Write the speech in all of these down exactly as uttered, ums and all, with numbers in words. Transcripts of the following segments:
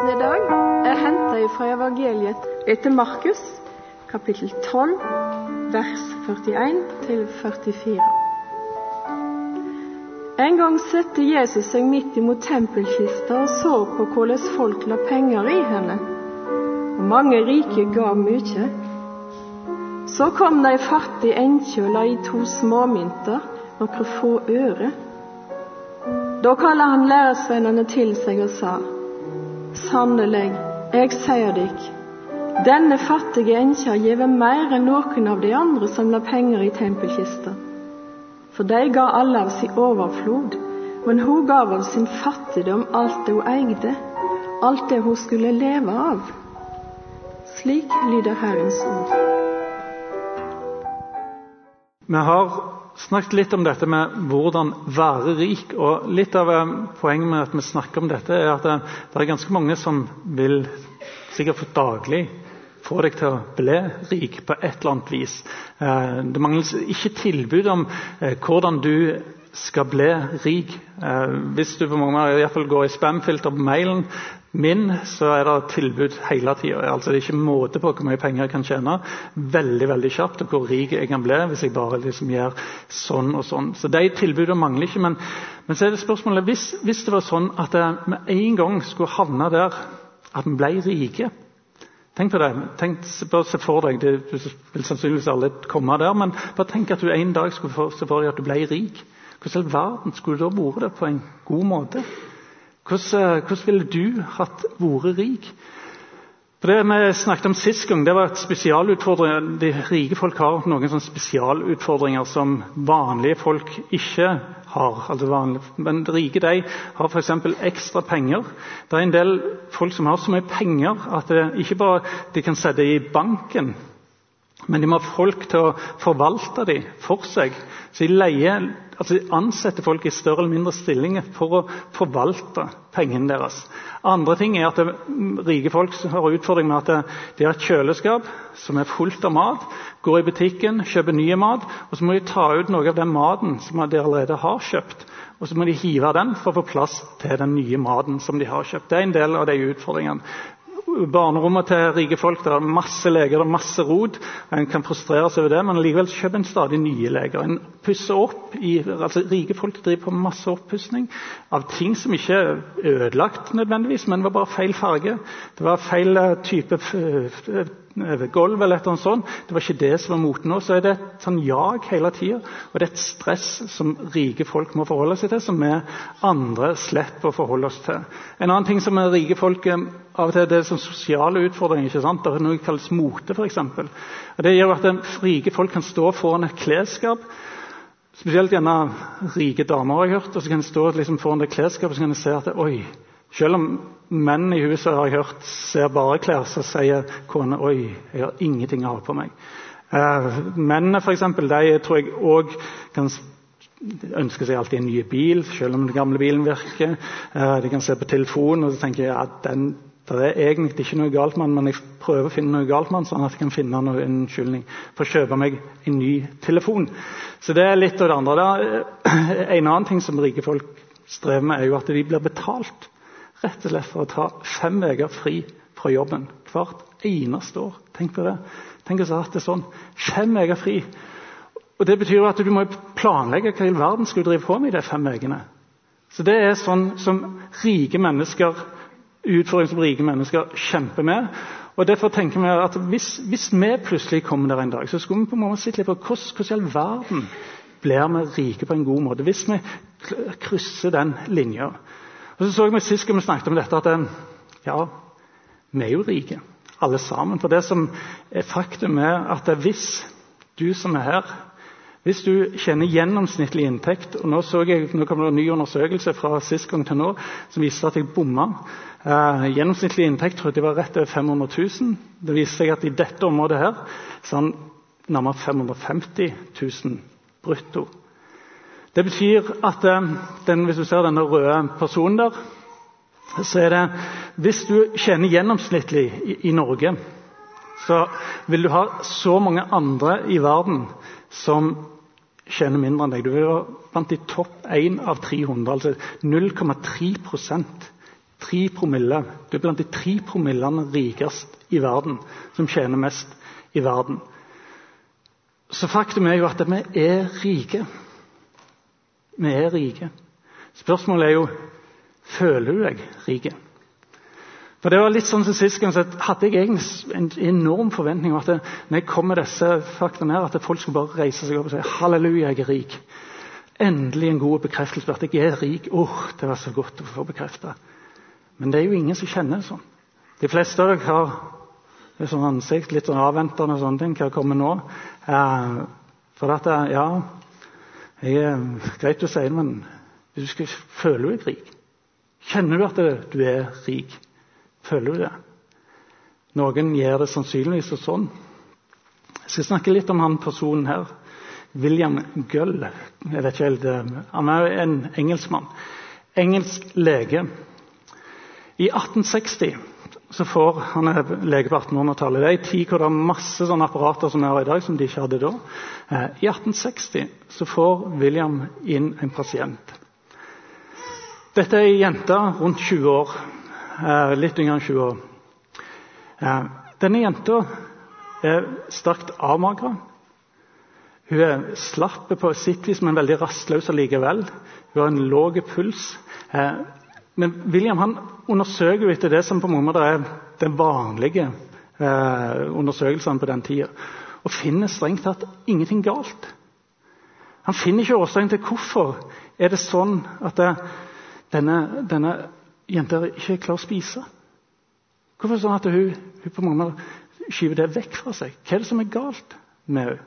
Teksten i dag er hentet fra evangeliet etter Markus, kapittel tolv, vers førtien til førtifire. En gang sette Jesus seg midt imot tempelkista og så på hvordan folk la penger i henne. Og mange rike gav mye. Så kom det en fattig enkje og la i to småmynter, noen få øre. Da kallet han læresvennene til seg og sa: Sannelig, jeg sier deg, denne fattige enkja giver mer enn noen av de andre som la penger i tempelkista. For de ga alle av sin overflod, men hun gav av sin fattigdom alt det hun eide, alt det hun skulle leve av. Slik lyder Herrens ord. Vi har snakket litt om dette med hvordan være rik, og litt av poenget med at vi snakker om dette er at det, det er ganske mange som vil sikkert for daglig få deg til å bli rik på et eller annet vis. Det mangler ikke tilbud om hvordan du skal bli rik. Hvis du på mange måter i hvert fall går i spamfilter på mailen min, så er det tilbud hele tiden. Altså, det er ikke måte på hvor mye penger jeg kan tjene. Veldig, veldig kjapt, og hvor rik jeg kan bli hvis jeg bare liksom gjør sånn og sånn. Så de tilbudene mangler ikke, men, men så er det spørsmålet, hvis, hvis det var sånn at jeg med en gang skulle havne der at vi ble rike. Tenk på det. Tenk, bare se for deg, det, du vil sannsynligvis aldri komme der, men bare tenk at du en dag skulle få, se for deg at du ble rik. Hvordan i verden skulle du da vært det på en god måte? Hvordan, hvordan ville du hatt vært rik? For det vi snakket om sist gang, det var et spesialutfordring. De rike folk har noen sånne spesialutfordringer som vanlige folk ikke har. Altså vanlige, men de rike de har for eksempel ekstra penger. Det er en del folk som har så mye penger at det ikke bare de kan sette i banken, men de må ha folk til å forvalte dem for seg. Så de leier, altså de ansetter folk i større eller mindre stillinger for å forvalte pengene deres. Andre ting er at det, rike folk har utfordring med at de har et kjøleskap som er fullt av mat, går i butikken, kjøper nye mat, og så må de ta ut noe av den maten som de allerede har kjøpt, og så må de hive den for å få plass til den nye maten som de har kjøpt. Det er en del av de utfordringene. Barnerommet til rike folk, det er masse leger, det er masse rot, en kan frustrere seg over det, men likevel kjøper en stadig nye leger. En pusser opp, i, altså rike folk driver på masse oppussning av ting som ikke er ødelagt nødvendigvis, men det var bare feil farge, det var feil type gulv eller et eller annet sånt, det var ikke det som var moten nå, så er det et sånn jag hele tiden, og det er et stress som rike folk må forholde seg til, som vi andre slipper å forholde oss til. En annen ting som er rike folk av og til, det er sånn sosiale utfordringer, ikke sant? Det er noe som kalles mote for eksempel, og det gjør at rike folk kan stå foran et klesskap, spesielt gjerne rike damer har jeg hørt, og så kan de stå liksom foran det klesskapet, og så kan de se at det, oi, selv om menn i huset har jeg hørt ser bare klær, så sier kone, oi, jeg har ingenting å ha på meg. Eh, mennene for eksempel, de tror jeg også kan ønske seg alltid en ny bil, selv om den gamle bilen virker. Eh, de kan se på telefonen, og så tenker jeg at den, det er egentlig ikke noe galt med den, men jeg prøver å finne noe galt med den, sånn at jeg kan finne noe unnskyldning for å kjøpe meg en ny telefon. Så det er litt av det andre. Det en annen ting som rike folk strever med er jo at de blir betalt rett og slett for å ta fem uker fri fra jobben hvert eneste år. Tenk på det. Tenk å ha hatt det sånn. Fem uker fri. Og det betyr at du må planlegge hva i verden skal du drive på med i de fem ukene. Så det er sånn som rike mennesker, utfordring som rike mennesker kjemper med. Og derfor tenker vi at hvis, hvis vi plutselig kommer der en dag, så skulle vi på en måte sitte litt på hvordan, hvordan i all verden blir vi rike på en god måte. Hvis vi krysser den linjen. Og så så vi sist vi snakket om dette at ja, vi er jo rike, alle sammen. For det som er faktum er at hvis du som er her, hvis du kjenner gjennomsnittlig inntekt, og nå så jeg, nå kommer det en ny undersøkelse fra sist gang til nå, som viser at jeg bommer. Eh, gjennomsnittlig inntekt tror jeg det var rett over fem hundre tusen. Det viser seg at i dette området her, så er den nærmere fem hundre og femti tusen brutto. Det betyr at den, hvis du ser denne røde personen der, så er det, hvis du tjener gjennomsnittlig i, i Norge, så vil du ha så mange andre i verden som tjener mindre enn deg. Du vil være blant de topp én av tre hundre, altså null komma tre prosent Tre promille. Du er blant de tre promillene rikest i verden, som tjener mest i verden. Så faktum er jo at vi er rike. Vi er rike. Spørsmålet er jo, føler du deg rike? For det var litt sånn som sist gang, så hadde jeg egentlig en enorm forventning om at det, når jeg kom med disse faktene her, at folk skulle bare reise seg opp og si, halleluja, jeg er rik. Endelig en god bekreftelse på at jeg er rik. Åh, oh, det var så godt å få bekreftet. Men det er jo ingen som kjenner det sånn. De fleste av dere har det sånn ansikt, litt sånn avventende og sånne ting, hva kommer nå? Eh, for at, ja, jeg er greit å si det, men du skal føle deg rik. Kjenner du at det, du er rik? Føler du det? Noen gjør det sannsynligvis og sånn. Jeg skal snakke litt om han personen her. William Gull. Jeg vet ikke, han er en engelskmann. Engelsk lege. I atten seksti så får han er lege på attenhundretallet. Det er en tid hvor det er masse sånne apparater som er i dag, som de ikke hadde da. I atten seksti så får William inn en pasient. Dette er en jente rundt tjue år. Litt yngre enn tjue år. Denne jenta er sterkt avmagret. Hun er slapp på sitt vis, men veldig rastløs likevel. Hun har en lav puls. Men William han undersøker jo etter det som på mange måter er den vanlige undersøkelsen på den tiden, og finner strengt tatt ingenting galt. Han finner ikke årsaken til hvorfor er det sånn at det, denne, denne jenter ikke er klar å spise. Hvorfor er det sånn at hun, hun på mange måter skyver det vekk fra seg? Hva er det som er galt med henne?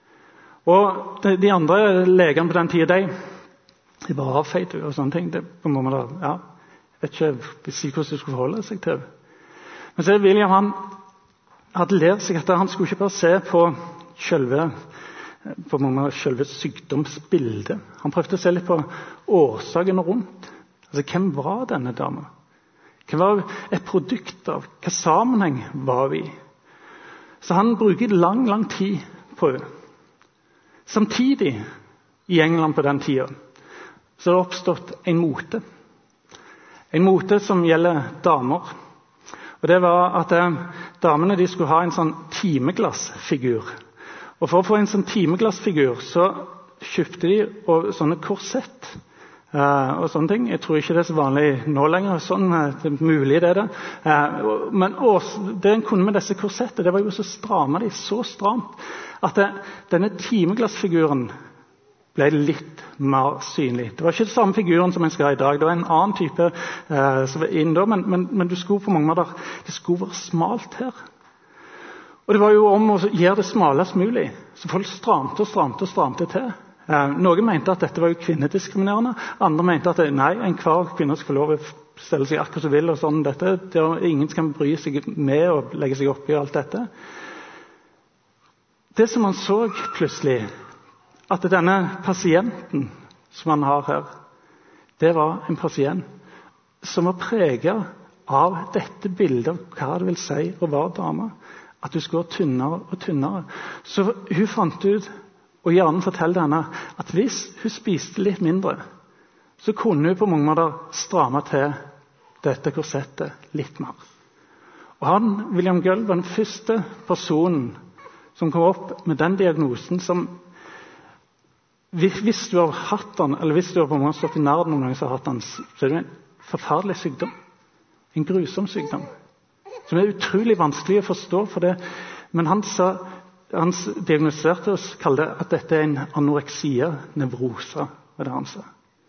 Og de, de andre legene på den tiden, de, de bare avfeit og sånne ting. Det på mange måter, ja, jeg vet ikke si hvordan de skulle forholde seg til henne. Men så er William, han hadde lært seg at han skulle ikke bare se på selve, på mange måter, selve sykdomsbildet. Han prøvde å se litt på årsakene rundt. Altså, hvem var denne dama? Hva var et produkt av? Hva sammenheng var vi i? Så han bruker lang, lang tid på det. Samtidig, i England på den tiden, så har det oppstått en mote. En mote som gjelder damer. Og det var at eh, damene de skulle ha en sånn timeglassfigur. Og for å få en sånn timeglassfigur, så kjøpte de og, sånne korsett. Uh, og sånne ting. Jeg tror ikke det er så vanlig nå lenger. Sånn, uh, det er mulig det er det. Uh, men også, det en kunne med disse korsetter, det var jo så stramme de, så stramt, at det, denne timeglassfiguren ble litt mer synlig. Det var ikke den samme figuren som en skal ha i dag. Det var en annen type uh, som var inn da, men, men, men du skulle på mange måter, det skulle være smalt her. Og det var jo om å gjøre det smalest mulig. Så folk stramte og stramte og stramte til. Eh, noen mente at dette var jo kvinnediskriminerende, andre mente at nei, enhver kvinne skal få lov å stelle seg akkurat som vil, og sånn dette. Det er ingen som kan bry seg med og legge seg opp i alt dette. Det som man så plutselig, at denne pasienten som man har her, det var en pasient som var preget av dette bildet av hva det vil si å være dame, at du skulle være tynnere og tynnere. Så hun fant ut, og gjerne fortalte henne at hvis hun spiste litt mindre, så kunne hun på mange måter stramme til dette korsettet litt mer. Og han, William Gull, var den første personen som kom opp med den diagnosen som, hvis du har hatt den, eller hvis du har på en måte stått i nærden om noen som har hatt den, så er det en forferdelig sykdom. En grusom sykdom. Som er utrolig vanskelig å forstå for det. Men han sa, han diagnostiserte oss, kalte det at dette er en anoreksia nevrose, var det han sa.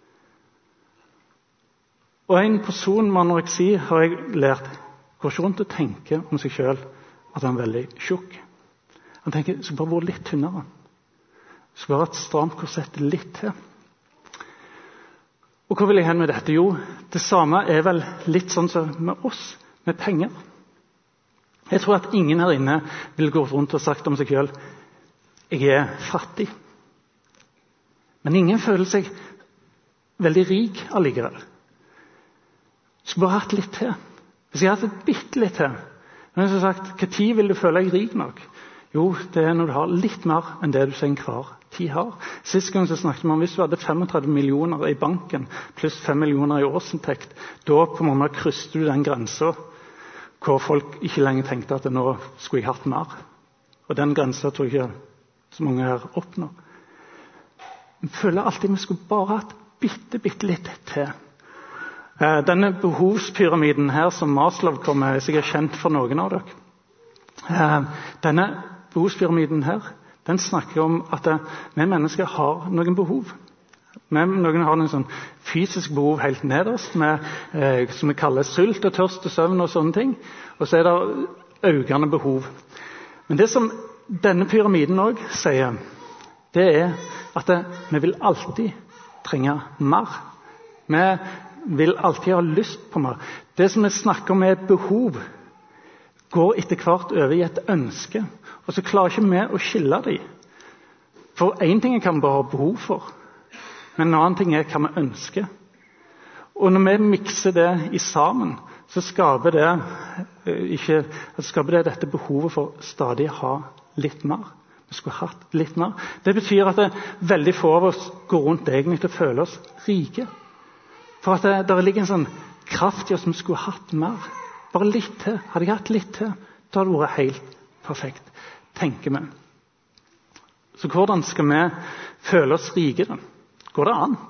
Og en person med anoreksi har jeg lært går ikke rundt og tenker om seg selv at han er veldig tjukk. Han tenker, jeg skal bare være litt tynnere. Jeg skal bare ha et stramt korsett litt til. Og hva vil jeg hen med dette? Jo, det samme er vel litt sånn som med oss, med penger. Jeg tror at ingen her inne vil gå rundt og sagt om seg selv, jeg er fattig. Men ingen føler seg veldig rik allikevel. Jeg skulle bare hatt litt til. Hvis jeg hadde hatt et bitte litt til, men jeg har sagt, hva tid vil du føle deg rik nok? Jo, det er når du har litt mer enn det du til enhver tid har. Sist gang så snakket vi om hvis du hadde femogtredve millioner i banken pluss fem millioner i årsinntekt, da på en måte krysser du den grensen hvor folk ikke lenger tenkte at nå skulle jeg hatt mer. Og den grensen tror jeg ikke så mange her oppnår. Vi føler alltid vi skulle bare hatt bitte, bitte litt til. Denne behovspyramiden her som Maslow kom med, er sikkert kjent for noen av dere. Denne behovspyramiden her, den snakker om at vi mennesker har noen behov. Vi, noen har noen sånn fysisk behov helt nederst, med, eh, som vi kaller sult og tørst og søvn og sånne ting. Og så er det økende behov. Men det som denne pyramiden også sier, det er at det, vi vil alltid trenge mer. Vi vil alltid ha lyst på mer. Det som vi snakker om er et behov, går etter hvert over i et ønske. Og så klarer ikke vi å skille dem. For en ting kan vi bare ha behov for, men en annen ting er hva vi ønsker. Og når vi mikser det i sammen, så skaper det, ikke, skaper det dette behovet for stadig å ha litt mer. Vi skulle hatt litt mer. Det betyr at det, veldig få av oss går rundt egentlig til å føle oss rike. For at det, der ligger en sånn kraft i oss som skulle hatt mer. Bare litt til. Hadde jeg hatt litt til, da hadde det vært helt perfekt, tenker vi. Så hvordan skal vi føle oss rike da? Går det an?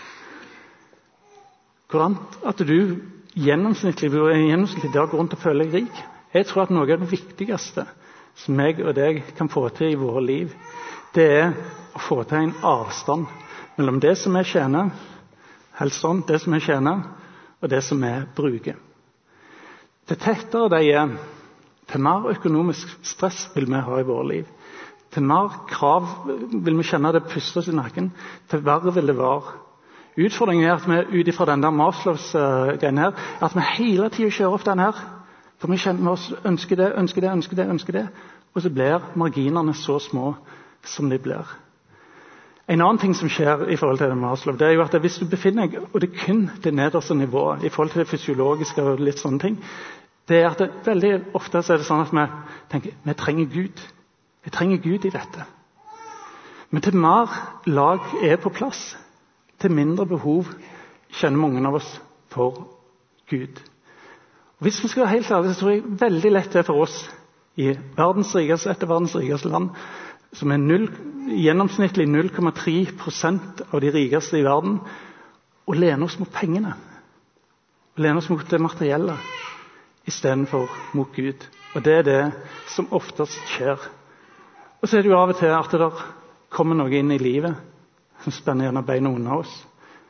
Går det an at du gjennomsnittlig, gjennomsnittlig dag går rundt og føler deg rik? Jeg tror at noe av det viktigste som jeg og deg kan få til i våre liv, det er å få til en avstand mellom det som vi tjener, helst sånn, det som vi tjener, og det som vi bruker. Til tettere det er, til mer økonomisk stress vil vi ha i våre liv. Til mer krav vil vi kjenne det pustes i nakken, til verre vil det være. Utfordringen er at vi ut ifra den der Maslows uh, greien her, at vi hele tiden kjører opp den her, for vi kjenner oss ønsker det, ønsker det, ønsker det, ønsker det, og så blir marginene så små som de blir. En annen ting som skjer i forhold til det Maslow, det er jo at hvis du befinner deg, og det er kun det nederste nivået, i forhold til det fysiologiske og litt sånne ting, det er at det, veldig ofte så er det sånn at vi tenker, vi trenger Gud. Vi trenger Gud i dette. Men til mer lag er på plass, til mindre behov kjenner mange av oss for Gud. Og hvis vi skal være helt ærlige, så tror jeg veldig lett det for oss i verdens rikeste, etter verdens rikeste land, som er null, gjennomsnittlig null komma tre prosent av de rikeste i verden, å lene oss mot pengene. Å lene oss mot det materielle, i stedet for mot Gud. Og det er det som oftest skjer. Og så er det jo av og til at det der kommer noe inn i livet som spenner gjennom beina under oss.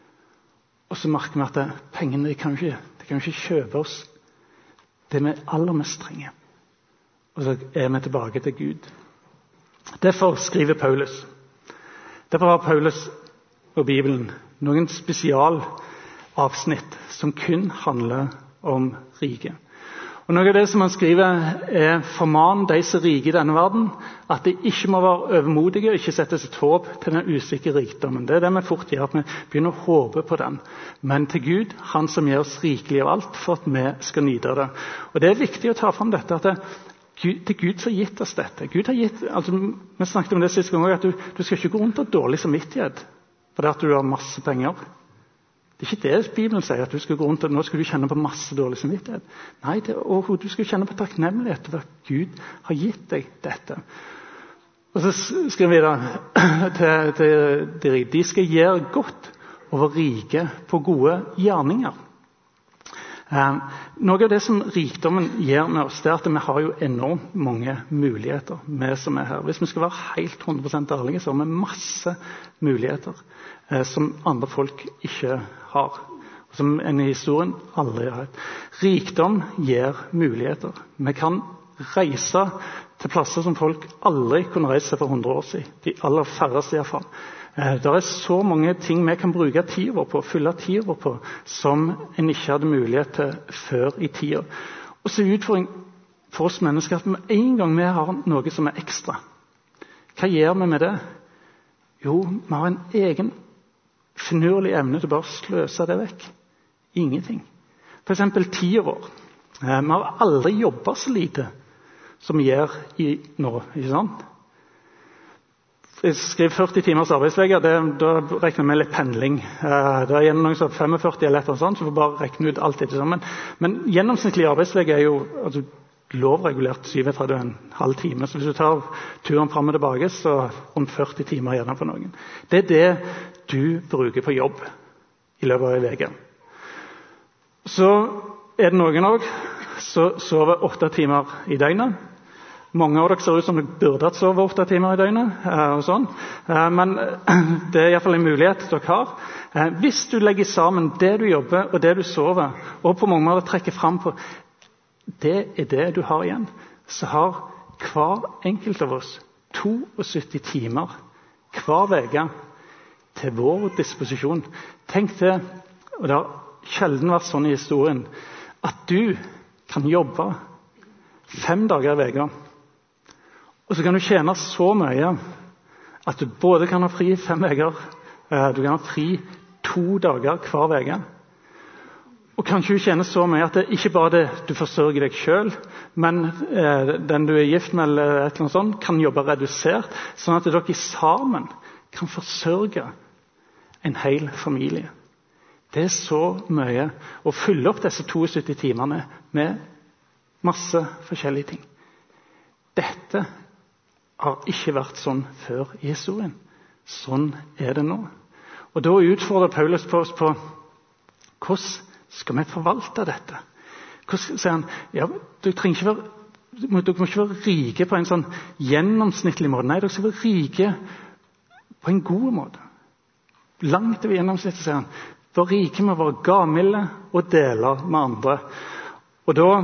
Og så merker vi at det, pengene de kan ikke, de kan ikke kjøpe oss det vi aller mest trenger. Og så er vi tilbake til Gud. Derfor skriver Paulus. Derfor har Paulus og Bibelen noen spesialavsnitt som kun handler om rike. Og noe av det som han skriver er forman de som er rike i denne verden, at de ikke må være overmodige og ikke sette sitt håp til den usikre rikdommen. Det er det vi fort gjør, at vi begynner å håpe på den. Men til Gud, han som gir oss rikelig av alt for at vi skal nyte det. Og det er viktig å ta frem dette, at det, Gud, det er Gud som har gitt oss dette. Gud har gitt, altså, vi snakket om det siste gang, at du, du skal ikke gå rundt av dårlig samvittighet for det at du har masse penger. Det er ikke det Bibelen sier, at du skal gå rundt og nå skal du kjenne på masse dårlig samvittighet. Nei, det er, og du skal kjenne på takknemlighet for at Gud har gitt deg dette. Og så skriver vi da til, til de rike, de skal gjøre godt over rike på gode gjerninger. Eh, noe av det som rikdommen gjør med oss, det er at vi har jo enormt mange muligheter, vi som er her. Hvis vi skal være helt hundre prosent ærlige, så har vi masse muligheter eh, som andre folk ikke har. Som en i historien aldri har hatt. Rikdom gir muligheter. Vi kan reise til plasser som folk aldri kunne reise for hundre år siden. De aller færreste i hvert fall. Det er så mange ting vi kan bruke tid vår på, fylle tid vår på, som en ikke hadde mulighet til før i tida. Og så er utfordring for oss mennesker at med en gang vi har noe som er ekstra, hva gjør vi med det? Jo, vi har en egen finurlig evne til å bare sløse det vekk. Ingenting. For eksempel tida vår. Vi har aldri jobbet så lite som vi gjør i nå, ikke sant? Jeg skriver førti timers arbeidsvege, da regner jeg med litt pendling. Det er gjennom noen som førtifem eller et eller annet sånt, så får bare regne ut alt etter sammen. Men gjennomsnittlig arbeidsvege er jo altså, lovregulert syvogtretti og en halv time. Så hvis du tar turen frem og tilbake, så rundt førti timer gjerne for noen. Det er det du bruker på jobb i løpet av en vege. Så er det noen også som sover åtte timer i døgnet. Mange av dere ser ut som dere burde hatt sove åtte timer i døgnet, og sånn. Men det er i hvert fall en mulighet dere har. Hvis du legger sammen det du jobber og det du sover, og på mange måter trekker frem på, det er det du har igjen, så har hver enkelt av oss syttito timer hver vege til vår disposisjon. Tenk det, og det har sjelden vært sånn i historien, at du kan jobbe fem dager i vega, og så kan du tjene så mye at du både kan ha fri fem veger, du kan ha fri to dager hver vege. Og kanskje du tjener så mye at det ikke bare det du forsørger deg selv, men eh, den du er gift med eller et eller annet sånt, kan jobbe redusert, sånn at dere sammen kan forsørge en hel familie. Det er så mye å fylle opp disse syttito timene med masse forskjellige ting. Dette har ikke vært sånn før i historien. Sånn er det nå. Og da utfordrer Paulus på oss på hvordan skal vi forvalte dette? Hvordan sier han, ja, du trenger ikke være, dere må ikke være rike på en sånn gjennomsnittlig måte. Nei, dere skal være rike på en god måte. Langt over gjennomsnittet, sier han. Vær rike med å være gavmilde og dele med andre. Og da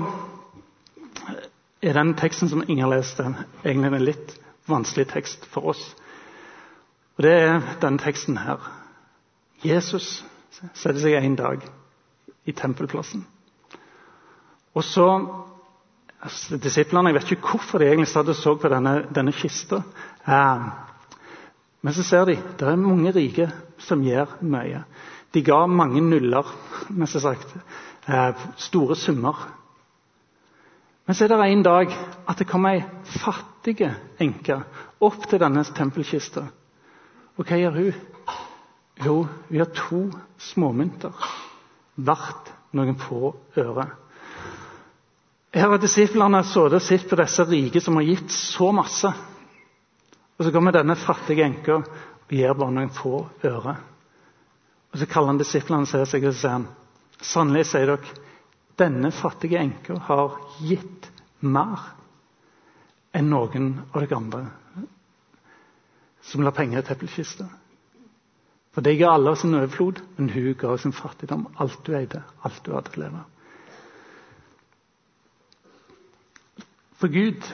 er den teksten som Inger leste egentlig en litt vanskelig tekst for oss. Og det er denne teksten her. Jesus setter seg en dag i tempelplassen. Og så, altså, disiplene, jeg vet ikke hvorfor de egentlig satt og så på denne, denne kista. Eh, men så ser de, det er mange rike som gjør mye. De ga mange nuller, mest sagt, eh, store summer. Men så er det en dag at det kommer en fattige enke opp til denne tempelkista. Og hva gjør hun? Jo, vi har to småmynter, hvert noen få øre. Her har disiplene sittet og sett på disse rike som har gitt så masse. Og så kommer denne fattige enke og gir bare noen få øre. Og så kaller han disiplene seg og sier han, sannelig sier dere, denne fattige enke har gitt mer enn noen av de andre som la penger i tempelkista. For de ga alle sin overflod, men hun ga sin fattigdom alt du eide, alt du hadde til å leve. For Gud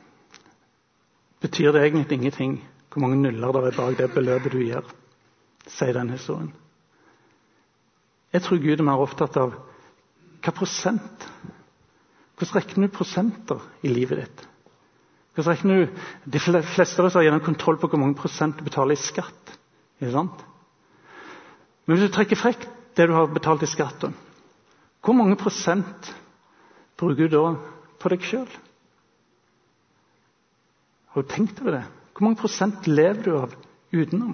betyr det egentlig ingenting hvor mange nuller det er bak det beløpet du gir, sier den historien. Jeg tror Gud er mer opptatt av hva prosent. Hvordan regner du prosenter i livet ditt? Hvordan regner du, de fleste av oss har gjennom kontroll på hvor mange prosent du betaler i skatt. Ikke sant? Men hvis du trekker frekk det du har betalt i skatt, hvor mange prosent bruker du da på deg selv? Har du tenkt over det? Hvor mange prosent lever du av utenom?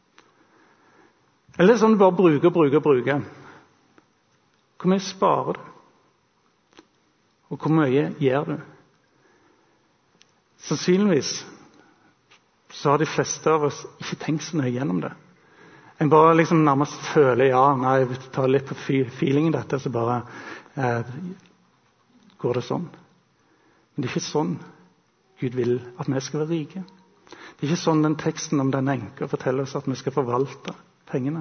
Eller sånn du bare bruker, bruker, bruker. Hvor mye sparer du? Og hvor mye gjør du? Sannsynligvis så har de fleste av oss ikke tenkt så nøye gjennom det. En bare liksom nærmest føler, ja, nei, vi tar litt på feelingen dette, så bare eh, går det sånn. Men det er ikke sånn Gud vil at vi skal være rike. Det er ikke sånn den teksten om den enke forteller oss at vi skal forvalte pengene.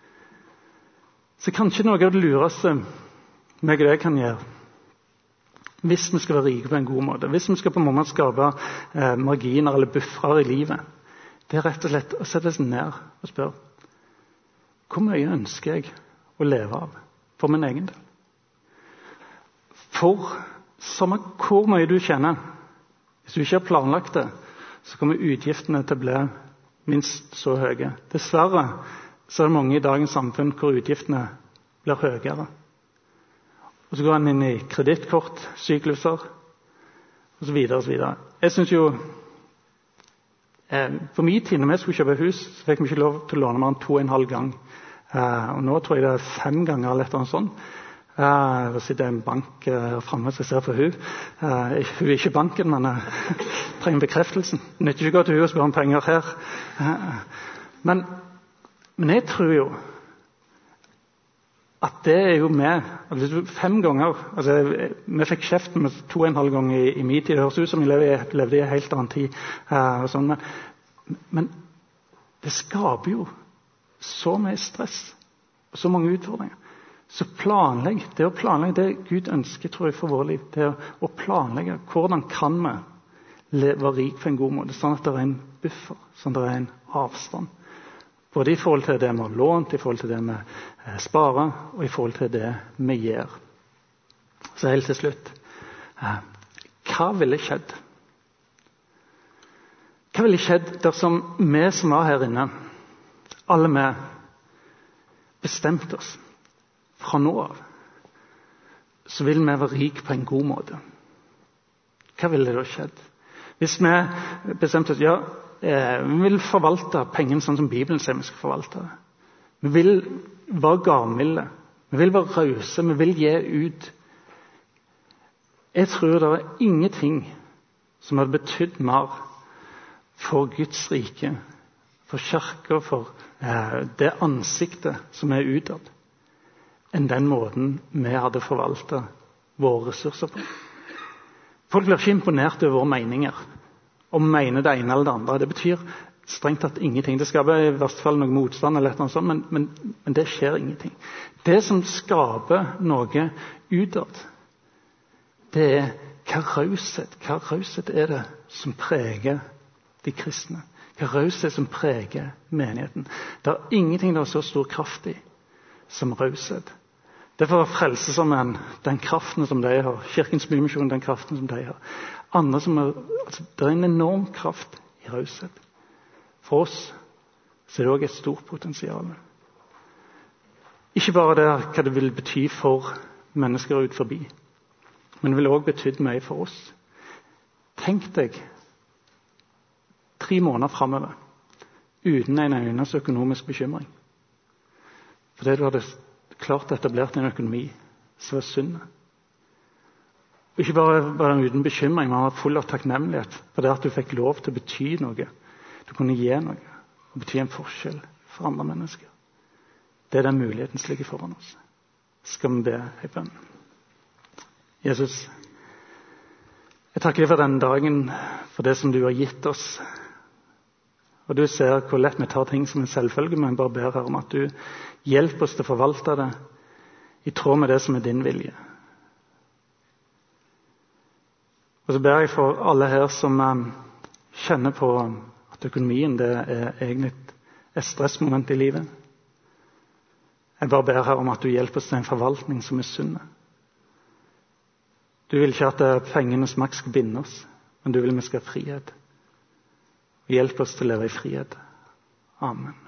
Så kanskje noe av det lureste meg og det kan gjøre, hvis vi skal være rike på en god måte, hvis vi skal på en måte skape eh, marginer eller buffere i livet, det er rett og slett å sette seg ned og spørre, hvor mye ønsker jeg å leve av for min egen del? For samme hvor mye du kjenner, hvis du ikke har planlagt det, så kommer utgiftene til å bli minst så høye. Dessverre så er det mange i dagens samfunn hvor utgiftene blir høyere. Og så går han inn i kredittkortsykluser, og så videre og så videre. Jeg synes jo eh, for min tid når vi skulle kjøpe hus så fikk vi ikke lov til å låne mer enn to og en halv gang. Eh, og nå tror jeg det er fem ganger eller et eller annet sånt. Uh, det sitter en bank uh, her fremme så jeg ser på hun. Uh, hun er ikke banken, men uh, trenger bekreftelsen. Det nytter ikke godt til hun å spørre om penger her. Uh, men, men jeg tror jo at det er jo med altså, fem ganger altså, vi fikk kjeft med to og en halv gang i, i min tid. Det høres ut som vi levde, levde i en helt annen tid. Uh, og sånn, men, men det skaper jo så mye stress og så mange utfordringer. Så planlegg, det å planlegge det Gud ønsker tror jeg for vår liv, det å planlegge hvordan kan vi være rik på en god måte, sånn at det er en buffer, sånn at det er en avstand. Både i forhold til det vi har lånt, i forhold til det vi eh, sparer, og i forhold til det vi gjør. Så helt til slutt, eh, hva ville skjedd? Hva ville skjedd dersom vi som var her inne, alle vi, bestemte oss fra nå av, så vil vi være rik på en god måte. Hva ville da skjedd? Hvis vi bestemte oss, ja, eh, vi vil forvalte pengene sånn som Bibelen sier vi skal forvalte det. Vi vil være gavmilde. Vi vil være rause. Vi vil gi ut. Jeg tror det er ingenting som hadde betydd mer for Guds rike, for kirker, for eh, det ansiktet som er utad, enn den måten vi hadde forvaltet våre ressurser på. Folk blir ikke imponert over våre meninger, og mener det ene eller det andre. Det betyr strengt tatt ingenting. Det skaper i verste fall noe motstand, eller noe sånt, men, men, men det skjer ingenting. Det som skaper noe utad, det er hva raushet, hva raushet er det som preger de kristne. Hva raushet som preger menigheten. Det er ingenting det er så stor kraft i som raushet. Derfor er Frelsesarmeen den kraften som de har. Kirkens Bymisjon den kraften som de har. Andre som er, altså, det er en enorm kraft i raushet. For oss så er det også et stort potensial. Ikke bare det hva det vil bety for mennesker ut forbi, men det vil også bety mye for oss. Tenk deg tre måneder fremover uten en eneste økonomisk bekymring. Fordi du hadde klart etablert en økonomi som var sunn. Ikke bare var den uten bekymring, men var full av takknemlighet for det at du fikk lov til å bety noe. Du kunne gi noe og bety en forskjell for andre mennesker. Det er den muligheten som ligger foran oss. Skal vi be en bønn? Jesus, jeg takker deg for denne dagen, for det som du har gitt oss. Og du ser hvor lett vi tar ting som en selvfølge, men bare ber her om at du hjelper oss til å forvalte det i tråd med det som er din vilje. Og så ber jeg for alle her som um, kjenner på at økonomien det er egentlig et stressmoment i livet. Jeg bare ber her om at du hjelper oss til en forvaltning som er sunn. Du vil ikke at pengenes makt skal binde oss, men du vil vi skal ha frihet. Hjelp oss til å leve i frihet. Amen.